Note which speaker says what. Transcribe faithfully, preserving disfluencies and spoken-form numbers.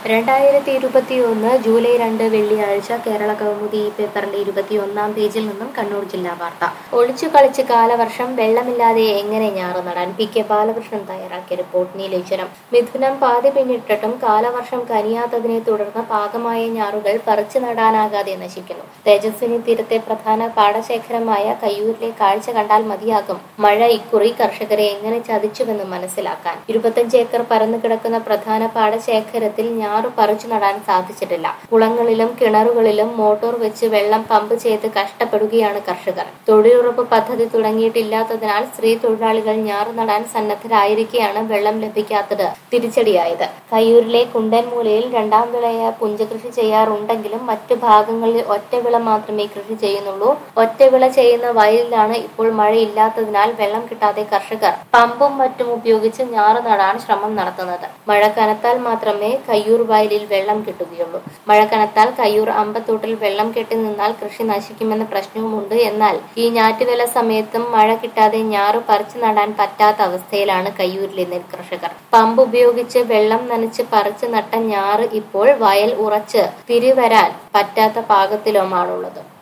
Speaker 1: രണ്ടായിരത്തി ഇരുപത്തിയൊന്ന് ജൂലൈ രണ്ട് വെള്ളിയാഴ്ച കേരള കൗമുദി ഈ പേപ്പറിന്റെ ഇരുപത്തിയൊന്നാം പേജിൽ നിന്നും കണ്ണൂർ ജില്ലാ വാർത്ത. ഒളിച്ചു കളിച്ച് കാലവർഷം വെള്ളമില്ലാതെ എങ്ങനെ ഞാറ് നടാൻ? പി കെ ബാലകൃഷ്ണൻ തയ്യാറാക്കിയ റിപ്പോർട്ട്. നീലേശ്വരം. മിഥുനം പാതി പിന്നിട്ടിട്ടും കാലവർഷം കനിയാത്തതിനെ തുടർന്ന് പാകമായ ഞാറുകൾ പറിച്ചു നടാനാകാതെ നശിക്കുന്നു. തേജസ്വിനി തീരത്തെ പ്രധാന പാടശേഖരമായ കയ്യൂരിലെ കാഴ്ച കണ്ടാൽ മതിയാകും മഴ ഇക്കുറി കർഷകരെ എങ്ങനെ ചതിച്ചുവെന്ന് മനസ്സിലാക്കാൻ. ഇരുപത്തഞ്ച് ഏക്കർ പരന്നു കിടക്കുന്ന പ്രധാന പാടശേഖരത്തിൽ ഞാറ് പറിച്ചു നടാൻ സാധിച്ചിട്ടില്ല. കുളങ്ങളിലും കിണറുകളിലും മോട്ടോർ വെച്ച് വെള്ളം പമ്പ് ചെയ്ത് കഷ്ടപ്പെടുകയാണ് കർഷകർ. തൊഴിലുറപ്പ് പദ്ധതി തുടങ്ങിയിട്ടില്ലാത്തതിനാൽ സ്ത്രീ തൊഴിലാളികൾ ഞാറ് നടാൻ സന്നദ്ധരായിരിക്കെയാണ് വെള്ളം ലഭിക്കാത്തത് തിരിച്ചടിയായത്. കയ്യൂരിലെ കുണ്ടൻമൂലയിൽ രണ്ടാം വിളയായ പുഞ്ചകൃഷി ചെയ്യാറുണ്ടെങ്കിലും മറ്റു ഭാഗങ്ങളിൽ ഒറ്റവിള മാത്രമേ കൃഷി ചെയ്യുന്നുള്ളൂ. ഒറ്റവിള ചെയ്യുന്ന വയലിലാണ് ഇപ്പോൾ മഴയില്ലാത്തതിനാൽ വെള്ളം കിട്ടാതെ കർഷകർ പമ്പും മറ്റും ഉപയോഗിച്ച് ഞാറ് നടാൻ ശ്രമം നടത്തുന്നത്. മഴ കനത്താൽ മാത്രമേ കയ്യൂർ വയലിൽ വെള്ളം കിട്ടുകയുള്ളൂ. മഴ കനത്താൽ കയ്യൂർ അമ്പത്തോട്ടിൽ വെള്ളം കെട്ടി നിന്നാൽ കൃഷി നശിക്കുമെന്ന പ്രശ്നവുമുണ്ട്. എന്നാൽ ഈ ഞാറ്റുവേല സമയത്തും മഴ കിട്ടാതെ ഞാറ് പറിച്ചു നടാൻ പറ്റാത്ത അവസ്ഥയിലാണ് കയ്യൂരിലെ നെൽകർഷകർ. പമ്പ് ഉപയോഗിച്ച് വെള്ളം നനച്ച് പറിച്ചു നട്ട ഞാറ് ഇപ്പോൾ വയൽ ഉറച്ച് തിരിവരാൻ പറ്റാത്ത പാകത്തിലുമാണുള്ളത്.